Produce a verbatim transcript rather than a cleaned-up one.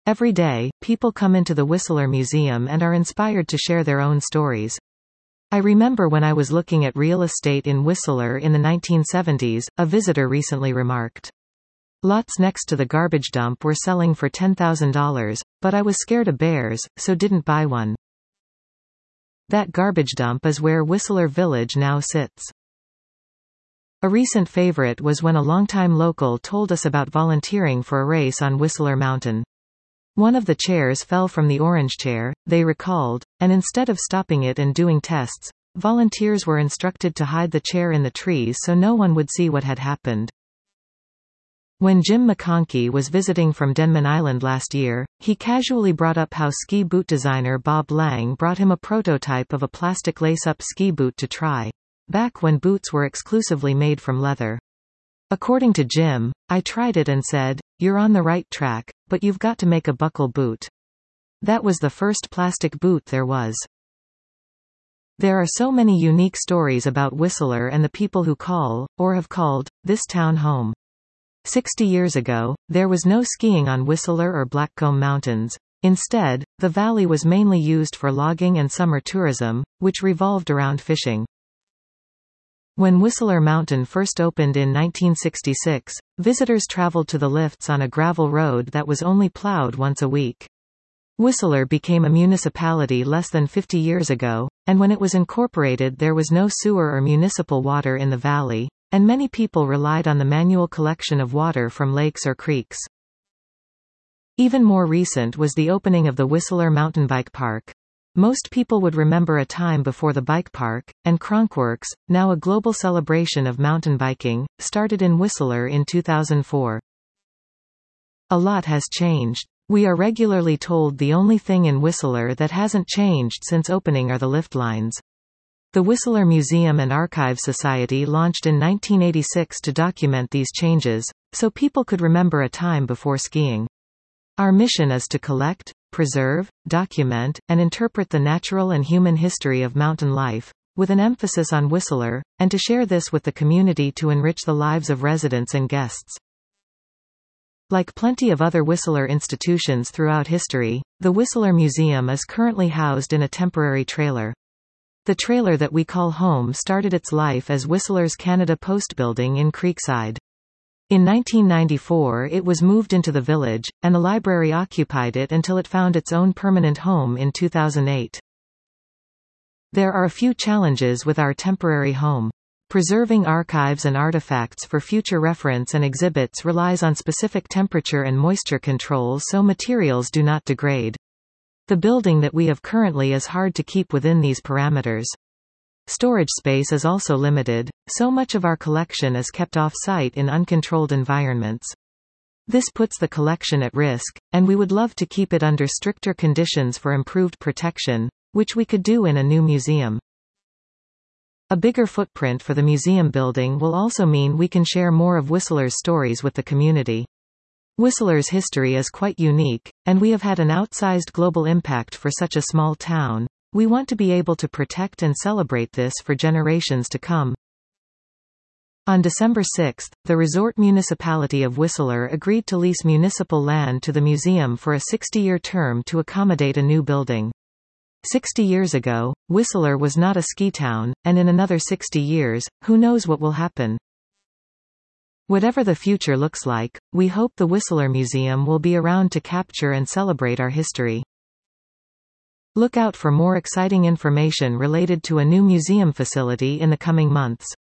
Every day, people come into the Whistler Museum and are inspired to share their own stories. I remember when I was looking at real estate in Whistler in the nineteen seventies, a visitor recently remarked. Lots next to the garbage dump were selling for ten thousand dollars, but I was scared of bears, so didn't buy one. That garbage dump is where Whistler Village now sits. A recent favorite was when a longtime local told us about volunteering for a race on Whistler Mountain. One of the chairs fell from the orange chair, they recalled, and instead of stopping it and doing tests, volunteers were instructed to hide the chair in the trees so no one would see what had happened. When Jim McConkey was visiting from Denman Island last year, he casually brought up how ski boot designer Bob Lang brought him a prototype of a plastic lace-up ski boot to try, back when boots were exclusively made from leather. According to Jim, I tried it and said, "You're on the right track, but you've got to make a buckle boot." That was the first plastic boot there was. There are so many unique stories about Whistler and the people who call, or have called, this town home. Sixty years ago, there was no skiing on Whistler or Blackcomb Mountains. Instead, the valley was mainly used for logging and summer tourism, which revolved around fishing. When Whistler Mountain first opened in nineteen sixty-six, visitors traveled to the lifts on a gravel road that was only plowed once a week. Whistler became a municipality less than fifty years ago, and when it was incorporated there was no sewer or municipal water in the valley, and many people relied on the manual collection of water from lakes or creeks. Even more recent was the opening of the Whistler Mountain Bike Park. Most people would remember a time before the bike park, and Cronkworks, now a global celebration of mountain biking, started in Whistler in two thousand four. A lot has changed. We are regularly told the only thing in Whistler that hasn't changed since opening are the lift lines. The Whistler Museum and Archives Society launched in nineteen eighty-six to document these changes, so people could remember a time before skiing. Our mission is to collect, preserve, document, and interpret the natural and human history of mountain life, with an emphasis on Whistler, and to share this with the community to enrich the lives of residents and guests. Like plenty of other Whistler institutions throughout history, the Whistler Museum is currently housed in a temporary trailer. The trailer that we call home started its life as Whistler's Canada Post building in Creekside. In nineteen ninety-four it was moved into the village, and the library occupied it until it found its own permanent home in two thousand eight. There are a few challenges with our temporary home. Preserving archives and artifacts for future reference and exhibits relies on specific temperature and moisture control so materials do not degrade. The building that we have currently is hard to keep within these parameters. Storage space is also limited, so much of our collection is kept off-site in uncontrolled environments. This puts the collection at risk, and we would love to keep it under stricter conditions for improved protection, which we could do in a new museum. A bigger footprint for the museum building will also mean we can share more of Whistler's stories with the community. Whistler's history is quite unique, and we have had an outsized global impact for such a small town. We want to be able to protect and celebrate this for generations to come. On December sixth, the resort municipality of Whistler agreed to lease municipal land to the museum for a sixty-year term to accommodate a new building. Sixty years ago, Whistler was not a ski town, and in another sixty years, who knows what will happen. Whatever the future looks like, we hope the Whistler Museum will be around to capture and celebrate our history. Look out for more exciting information related to a new museum facility in the coming months.